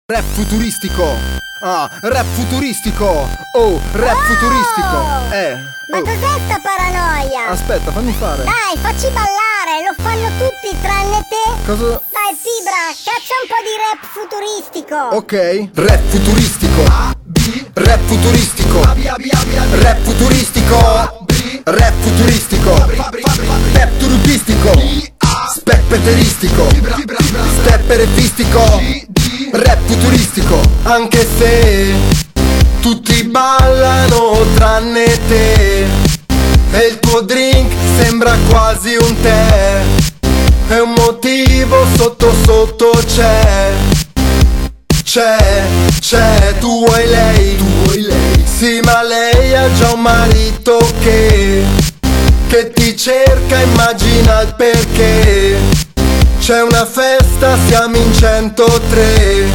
Rap futuristico. Rap futuristico. Oh, rap futuristico. Ma cos'è sta paranoia? Aspetta, fammi fare. Dai, facci ballare, lo fanno tutti tranne te. Cosa? Dai, Fibra, caccia un po' di rap futuristico. Ok. Rap futuristico. Rap futuristico. Rap futuristico. Rap futuristico. Rap turupistico. Specpeteristico. Stepperefistico. Rap futuristico. Anche se tutti ballano tranne te, e il tuo drink sembra quasi un tè, e un motivo sotto sotto c'è, tu vuoi lei, sì, ma lei ha già un marito che ti cerca, immagina il perché. C'è una festa, siamo in 103,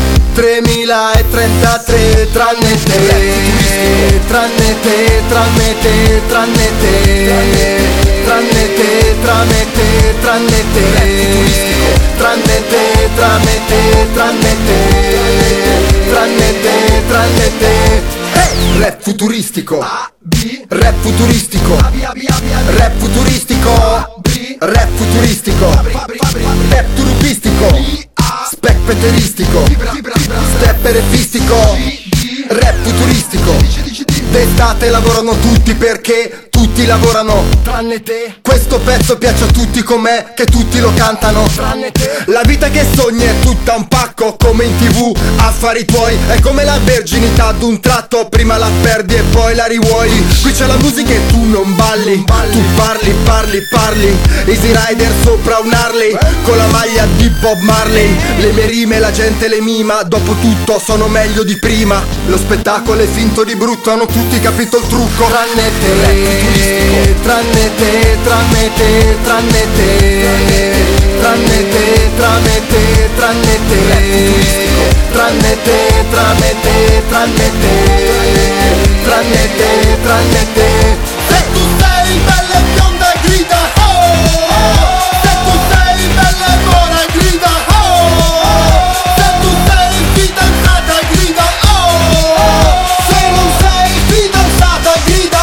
3033, tranne te, tranne te, tranne te, tranne te, tranne te, tranne te, tranne te, tranne te, tranne te, tranne te, tranne te, tranne te. Rap futuristico. Rap futuristico. Rap futuristico. Rap futuristico. Rap turupistico. Specpeteristico. Stepperefistico. Rap futuristico. D'estate lavorano tutti perché tutti lavorano tranne te. Questo pezzo piace a tutti com'è, che tutti lo cantano tranne te. La vita che sogni è tutta un pacco, come in TV, affari tuoi. È come la verginità d'un tratto, prima la perdi e poi la rivuoi. Qui c'è la musica e tu non balli, tu parli. Easy Rider sopra un Harley, con la maglia di Bob Marley. Le mie rime la gente le mima, dopo tutto sono meglio di prima. Lo spettacolo è finto di brutto, hanno tutti capito il trucco tranne te, tranne te, tranne te, tranne te, tranne te, tranne te, tranne te, tranne te, tranne te, tranne te, tranne te, tranne te. Se tu sei bella e bionda grida oh, se tu sei bella e buona grida oh, se tu sei fidanzata grida oh, se non sei fidanzata grida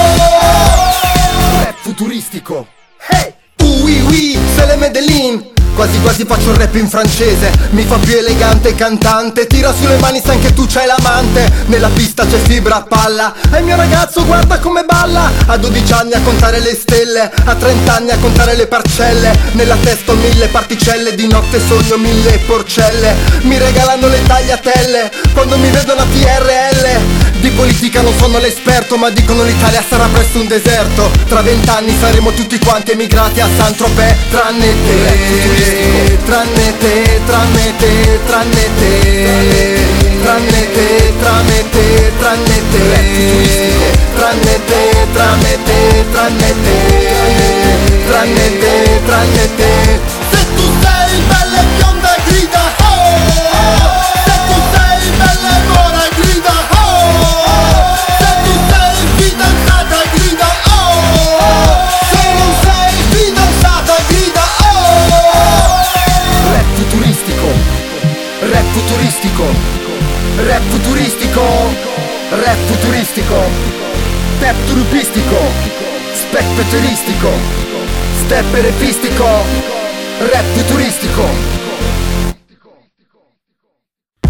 oh. Rap futuristico. Hey! Oui, c'est le Medellin. Quasi quasi faccio il rap in francese, mi fa più elegante cantante. Tira sulle mani se anche tu c'hai l'amante. Nella pista c'è Fibra a palla, e il mio ragazzo guarda come balla. A 12 anni a contare le stelle, a 30 anni a contare le parcelle. Nella testa ho 1000 particelle, di notte sogno 1000 porcelle. Mi regalano le tagliatelle quando mi vedono a TRL. Di politica non sono l'esperto, ma dicono l'Italia sarà presto un deserto. Tra 20 anni saremo tutti quanti emigrati a Saint-Tropez, tranne te, tranne te, tranne te, tranne te, tranne te, tranne te, tranne te, tranne te, tranne te, tranne te, tranne te, tranne te. Se tu sei bella e bionda grida oh, se tu sei bella e buona grida oh, se tu sei fidanzata grida oh, se non sei fidanzata grida oh. Rap futuristico. Rap futuristico. Rap futuristico. Rap futuristico. Rap turupistico. Specpeteristico. Stepperefistico. Rap futuristico.